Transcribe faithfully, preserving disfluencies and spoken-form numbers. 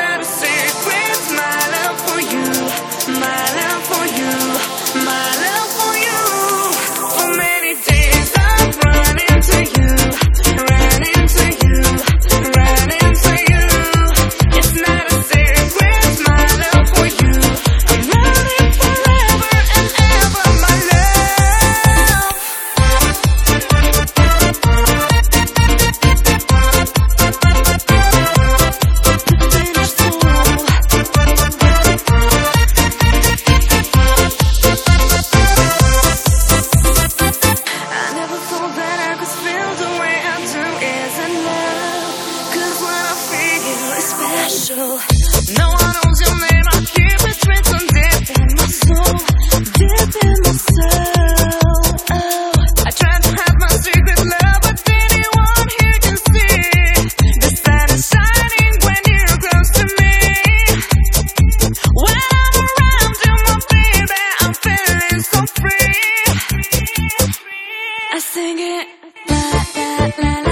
not a secret. My love for you, my love for you, my love for you. For many days I've run into you, ran into you, ran into you. It's not a secret, my love for you. I'm running forever and ever, my love. I never thought that I could feel the way I do isn't love. 'Cause when I feel you, it's special. No one knows your name, I keep it written deep in my soul, deep in my soul. Oh, I tried to have my secret love, but anyone here can see the sun is shining when you're close to me. When I'm around you, my baby, I'm feeling so free. I sing it, la la la la.